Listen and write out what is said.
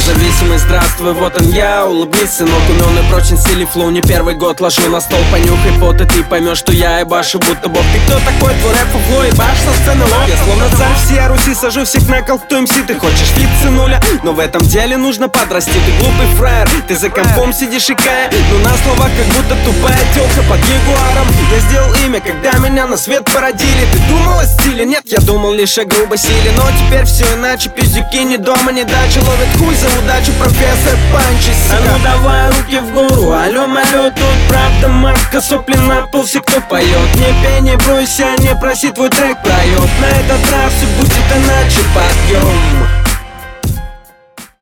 Независимый, здравствуй, вот он я. Улыбнись, сынок, умен и прочен, стиле флоу. Не первый год ложу на стол, понюхай пот, и ты поймешь, что я ебашу будто бог. Ты кто такой, твой рэп фуфло, ебашь со сцены лоб. Я словно царь всея Руси, сажу всех на кол, кто МС. Ты хочешь фит с нуля, но в этом деле нужно подрасти. Ты глупый фраер, ты за компом сидишь и кая, но на словах как будто тупая тёлка под ягуаром. Я сделал имя, когда меня на свет породили. Ты думал о стиле? Нет, я думал лишь о грубой силе. Но теперь все иначе, пиздюки ни дома, ни дачи. Ловят хуй за удачу, профессор Панчи. А ну давай руки в гору, алё, малё, тут правда матка, сопли на пол, все кто поет. Не пей, не бройся, не проси, твой трек проёб. На этот раз все будет иначе, подъем.